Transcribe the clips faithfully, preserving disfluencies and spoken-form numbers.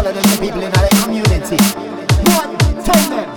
better than the people in our community. One, tell them.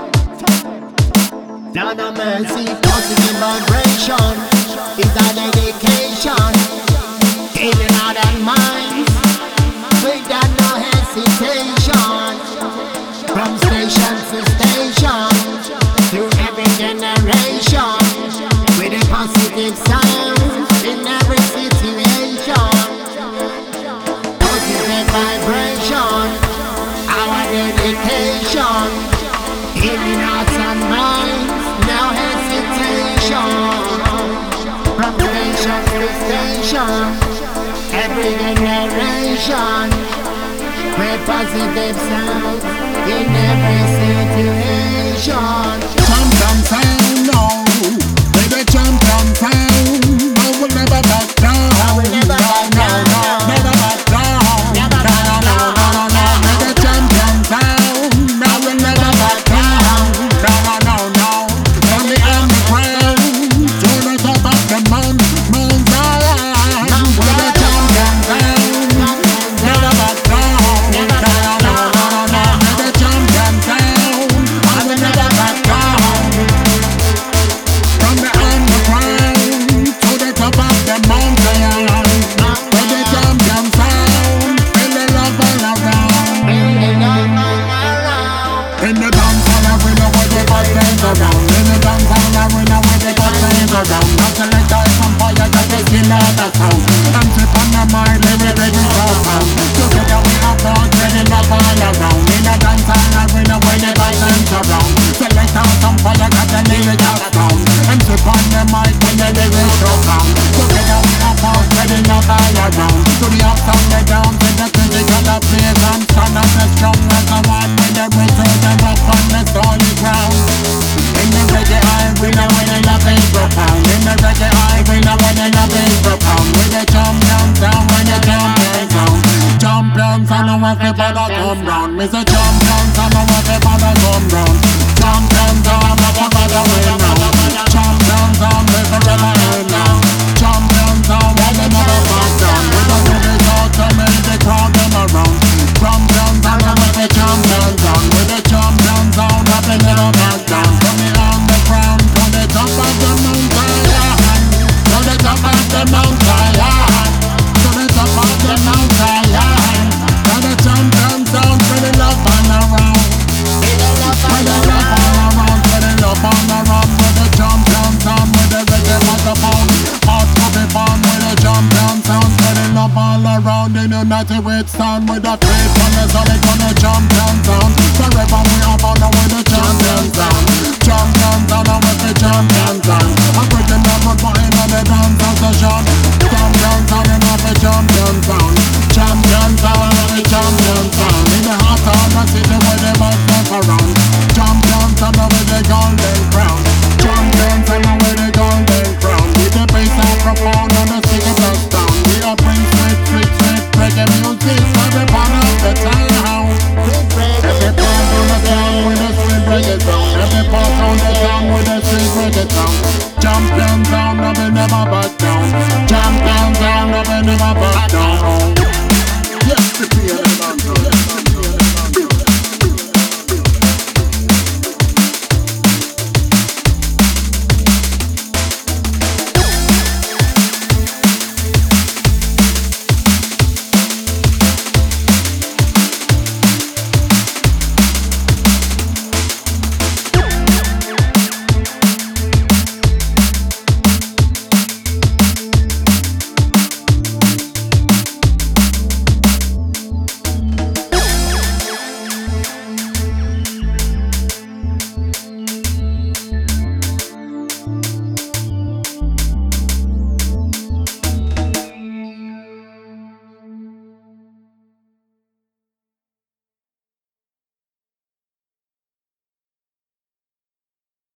Down a mercy, positive vibration is a dedication. Healing heart and mind, without no hesitation. From station to station, through every generation, with a positive sound in every situation. Positive vibration, our dedication. Healing hearts and minds, no hesitation. From station to station, every generation, with positive sound in every situation. Champion sound, no, with the champion sound, I will never back down. I will never back down. Never back down. Never back down. With the champion sound, I will never back down. No, no, no, from the underground to the top of the Mount Mount Zion. With the champion sound, never back down. No, no, no, with the champion sound, I will never back down. From the underground to the top of the Mount Zion. With the champion sound, feel the love all around. In the dance hall arena where the bad things around. In the dance hall arena where the bad things around. Not to let die from fire, just to kill all the sound. I'm trip on the mind, living ready for sound. Together we have thought, ready love all around. In the dance hall arena where the bad things around. Select out some fire, got the lyric out of sound. I'm trip on the mic when the lyrics so sound. Together we have thought, ready love all around. To the up, down, the down, to the physical appears and stand as the strong as the one with the rhythm and rock on the solid ground. In the reggae eye, we know when the love is profound. In the reggae eye, we know when the love is profound. With the champion sound, when the champion sound. Champion sound, I want the bother come round. Mister Champion sound, I want the bother come round. Champion sound, I want the bother win round. Champion sound, there's a never end now. Champion sound, when the never back down. With the lyrics out to make the crowd them around. Champion sound, I want the champion sound. With the champion sound, I will never back down. From the underground to the top of the Mount Zion. To the top of the Mount Zion. To the top of the Mount Zion. To the champion sound, for the love all around. For the love all around, for the love all around. With the champion sound, with the reggae microphone. Hard to be found with the champion sound. For the love all around, in united with sound. With the faith on the solid, on the champion sound. Forever we are born with the champion sound. Champion sound, with the champion